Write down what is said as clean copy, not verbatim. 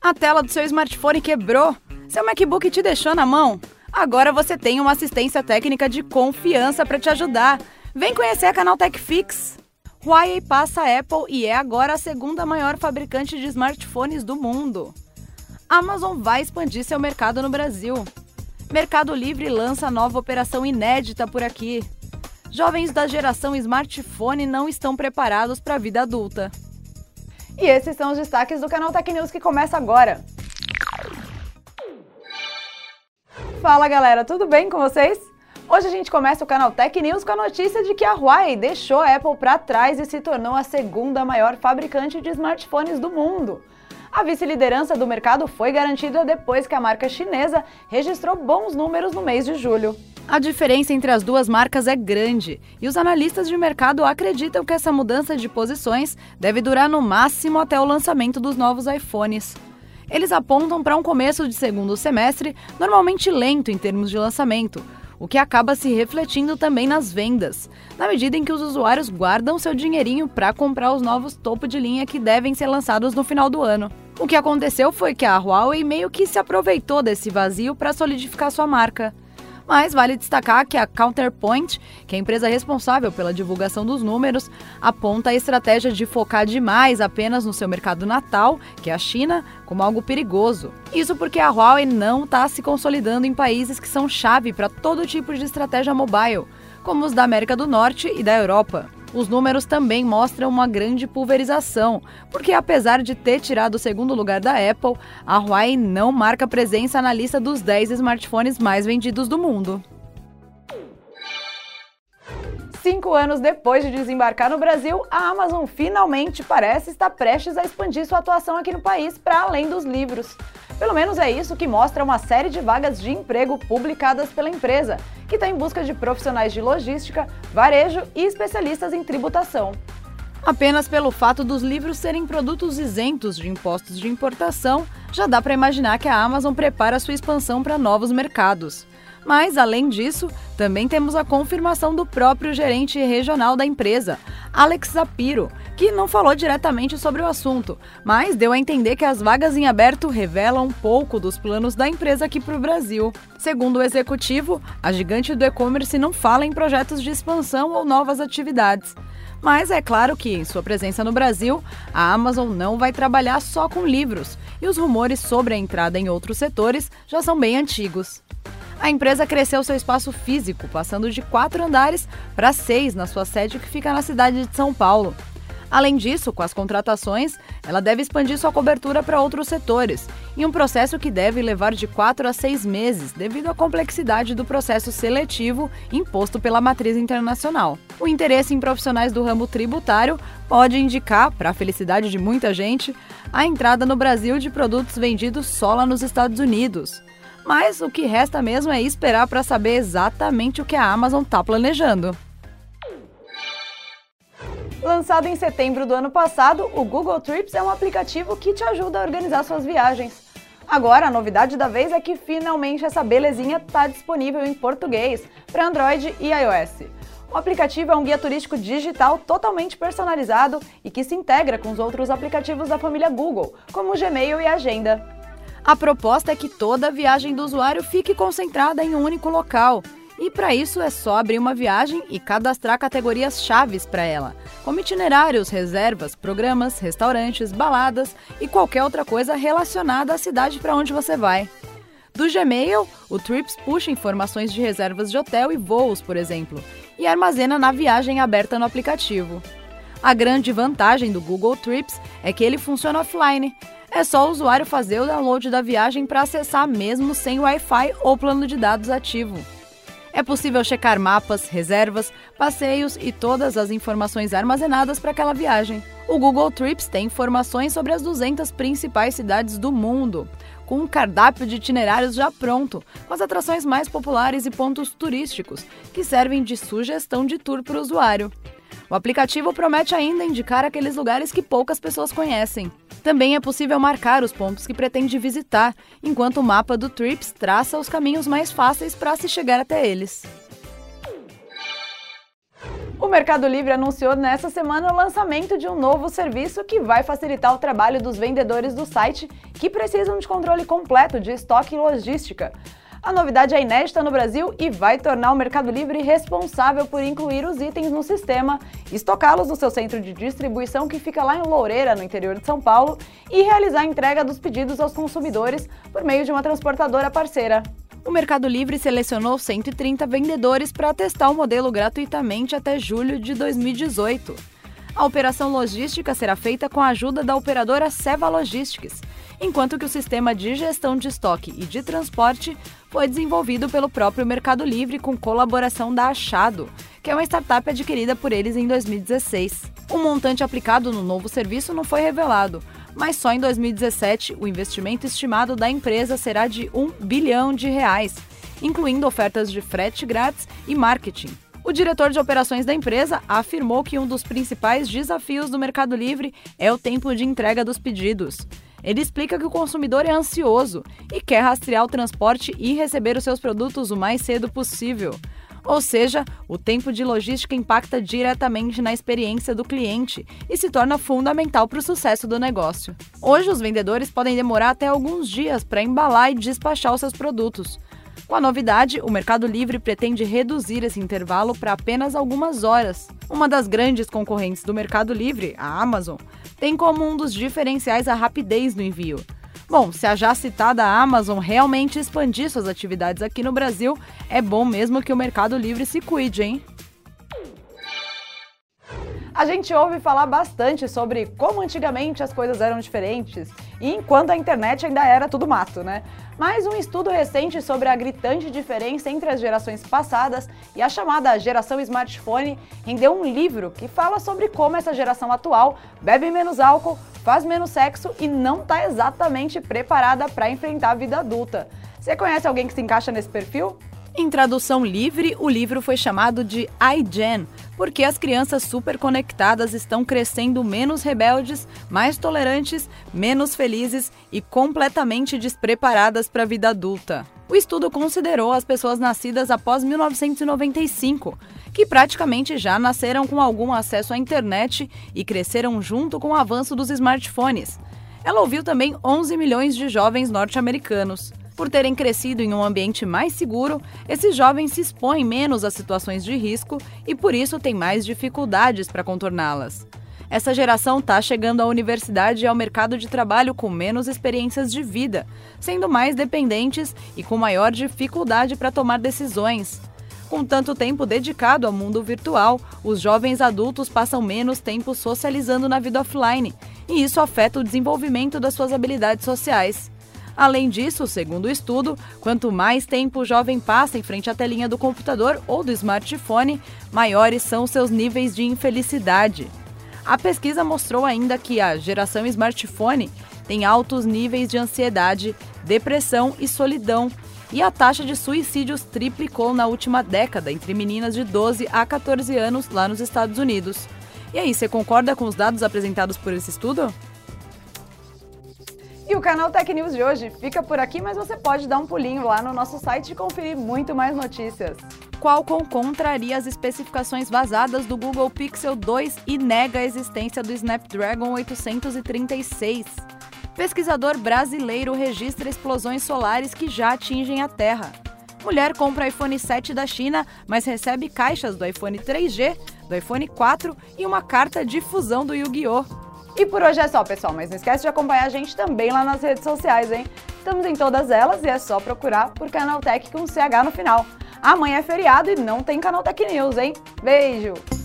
A tela do seu smartphone quebrou? Seu MacBook te deixou na mão? Agora você tem uma assistência técnica de confiança para te ajudar. Vem conhecer a Canaltech Fix. Huawei passa a Apple e é agora a segunda maior fabricante de smartphones do mundo. Amazon vai expandir seu mercado no Brasil. Mercado Livre lança nova operação inédita por aqui. Jovens da geração smartphone não estão preparados para a vida adulta. E esses são os destaques do Canaltech News que começa agora. Fala galera, tudo bem com vocês? Hoje a gente começa o Canaltech News com a notícia de que a Huawei deixou a Apple para trás e se tornou a segunda maior fabricante de smartphones do mundo. A vice-liderança do mercado foi garantida depois que a marca chinesa registrou bons números no mês de julho. A diferença entre as duas marcas é grande e os analistas de mercado acreditam que essa mudança de posições deve durar no máximo até o lançamento dos novos iPhones. Eles apontam para um começo de segundo semestre normalmente lento em termos de lançamento, o que acaba se refletindo também nas vendas, na medida em que os usuários guardam seu dinheirinho para comprar os novos topo de linha que devem ser lançados no final do ano. O que aconteceu foi que a Huawei meio que se aproveitou desse vazio para solidificar sua marca. Mas vale destacar que a Counterpoint, que é a empresa responsável pela divulgação dos números, aponta a estratégia de focar demais apenas no seu mercado natal, que é a China, como algo perigoso. Isso porque a Huawei não está se consolidando em países que são chave para todo tipo de estratégia mobile, como os da América do Norte e da Europa. Os números também mostram uma grande pulverização, porque apesar de ter tirado o segundo lugar da Apple, a Huawei não marca presença na lista dos 10 smartphones mais vendidos do mundo. 5 anos depois de desembarcar no Brasil, a Amazon finalmente parece estar prestes a expandir sua atuação aqui no país para além dos livros. Pelo menos é isso que mostra uma série de vagas de emprego publicadas pela empresa, que está em busca de profissionais de logística, varejo e especialistas em tributação. Apenas pelo fato dos livros serem produtos isentos de impostos de importação, já dá para imaginar que a Amazon prepara sua expansão para novos mercados. Mas, além disso, também temos a confirmação do próprio gerente regional da empresa, Alex Zapiro, que não falou diretamente sobre o assunto, mas deu a entender que as vagas em aberto revelam um pouco dos planos da empresa aqui para o Brasil. Segundo o executivo, a gigante do e-commerce não fala em projetos de expansão ou novas atividades. Mas é claro que, em sua presença no Brasil, a Amazon não vai trabalhar só com livros, e os rumores sobre a entrada em outros setores já são bem antigos. A empresa cresceu seu espaço físico, passando de 4 andares para 6 na sua sede que fica na cidade de São Paulo. Além disso, com as contratações, ela deve expandir sua cobertura para outros setores, em um processo que deve levar de 4 a 6 meses, devido à complexidade do processo seletivo imposto pela matriz internacional. O interesse em profissionais do ramo tributário pode indicar, para a felicidade de muita gente, a entrada no Brasil de produtos vendidos só lá nos Estados Unidos. Mas o que resta mesmo é esperar para saber exatamente o que a Amazon está planejando. Lançado em setembro do ano passado, o Google Trips é um aplicativo que te ajuda a organizar suas viagens. Agora, a novidade da vez é que finalmente essa belezinha está disponível em português para Android e iOS. O aplicativo é um guia turístico digital totalmente personalizado e que se integra com os outros aplicativos da família Google, como o Gmail e a Agenda. A proposta é que toda a viagem do usuário fique concentrada em um único local. E para isso é só abrir uma viagem e cadastrar categorias chaves para ela, como itinerários, reservas, programas, restaurantes, baladas e qualquer outra coisa relacionada à cidade para onde você vai. Do Gmail, o Trips puxa informações de reservas de hotel e voos, por exemplo, e armazena na viagem aberta no aplicativo. A grande vantagem do Google Trips é que ele funciona offline. É só o usuário fazer o download da viagem para acessar mesmo sem Wi-Fi ou plano de dados ativo. É possível checar mapas, reservas, passeios e todas as informações armazenadas para aquela viagem. O Google Trips tem informações sobre as 200 principais cidades do mundo, com um cardápio de itinerários já pronto, com as atrações mais populares e pontos turísticos, que servem de sugestão de tour para o usuário. O aplicativo promete ainda indicar aqueles lugares que poucas pessoas conhecem. Também é possível marcar os pontos que pretende visitar, enquanto o mapa do Trips traça os caminhos mais fáceis para se chegar até eles. O Mercado Livre anunciou nesta semana o lançamento de um novo serviço que vai facilitar o trabalho dos vendedores do site que precisam de controle completo de estoque e logística. A novidade é inédita no Brasil e vai tornar o Mercado Livre responsável por incluir os itens no sistema, estocá-los no seu centro de distribuição que fica lá em Loureira, no interior de São Paulo, e realizar a entrega dos pedidos aos consumidores por meio de uma transportadora parceira. O Mercado Livre selecionou 130 vendedores para testar o modelo gratuitamente até julho de 2018. A operação logística será feita com a ajuda da operadora Seva Logistics, enquanto que o sistema de gestão de estoque e de transporte foi desenvolvido pelo próprio Mercado Livre com colaboração da Achado, que é uma startup adquirida por eles em 2016. O montante aplicado no novo serviço não foi revelado, mas só em 2017 o investimento estimado da empresa será de R$1 bilhão, incluindo ofertas de frete grátis e marketing. O diretor de operações da empresa afirmou que um dos principais desafios do Mercado Livre é o tempo de entrega dos pedidos. Ele explica que o consumidor é ansioso e quer rastrear o transporte e receber os seus produtos o mais cedo possível. Ou seja, o tempo de logística impacta diretamente na experiência do cliente e se torna fundamental para o sucesso do negócio. Hoje, os vendedores podem demorar até alguns dias para embalar e despachar os seus produtos. Com a novidade, o Mercado Livre pretende reduzir esse intervalo para apenas algumas horas. Uma das grandes concorrentes do Mercado Livre, a Amazon, tem como um dos diferenciais a rapidez no envio. Bom, se a já citada Amazon realmente expandir suas atividades aqui no Brasil, é bom mesmo que o Mercado Livre se cuide, hein? A gente ouve falar bastante sobre como antigamente as coisas eram diferentes e enquanto a internet ainda era tudo mato, né? Mas um estudo recente sobre a gritante diferença entre as gerações passadas e a chamada geração smartphone rendeu um livro que fala sobre como essa geração atual bebe menos álcool, faz menos sexo e não está exatamente preparada para enfrentar a vida adulta. Você conhece alguém que se encaixa nesse perfil? Em tradução livre, o livro foi chamado de iGen, porque as crianças superconectadas estão crescendo menos rebeldes, mais tolerantes, menos felizes e completamente despreparadas para a vida adulta. O estudo considerou as pessoas nascidas após 1995, que praticamente já nasceram com algum acesso à internet e cresceram junto com o avanço dos smartphones. Ela ouviu também 11 milhões de jovens norte-americanos. Por terem crescido em um ambiente mais seguro, esses jovens se expõem menos a situações de risco e por isso têm mais dificuldades para contorná-las. Essa geração está chegando à universidade e ao mercado de trabalho com menos experiências de vida, sendo mais dependentes e com maior dificuldade para tomar decisões. Com tanto tempo dedicado ao mundo virtual, os jovens adultos passam menos tempo socializando na vida offline, e isso afeta o desenvolvimento das suas habilidades sociais. Além disso, segundo o estudo, quanto mais tempo o jovem passa em frente à telinha do computador ou do smartphone, maiores são seus níveis de infelicidade. A pesquisa mostrou ainda que a geração smartphone tem altos níveis de ansiedade, depressão e solidão, e a taxa de suicídios triplicou na última década entre meninas de 12 a 14 anos lá nos Estados Unidos. E aí, você concorda com os dados apresentados por esse estudo? E o canal Tech News de hoje fica por aqui, mas você pode dar um pulinho lá no nosso site e conferir muito mais notícias. Qualcomm contraria as especificações vazadas do Google Pixel 2 e nega a existência do Snapdragon 836. Pesquisador brasileiro registra explosões solares que já atingem a Terra. Mulher compra iPhone 7 da China, mas recebe caixas do iPhone 3G, do iPhone 4 e uma carta de fusão do Yu-Gi-Oh! E por hoje é só, pessoal, mas não esquece de acompanhar a gente também lá nas redes sociais, hein? Estamos em todas elas e é só procurar por Canaltech com CH no final. Amanhã é feriado e não tem Canaltech News, hein? Beijo!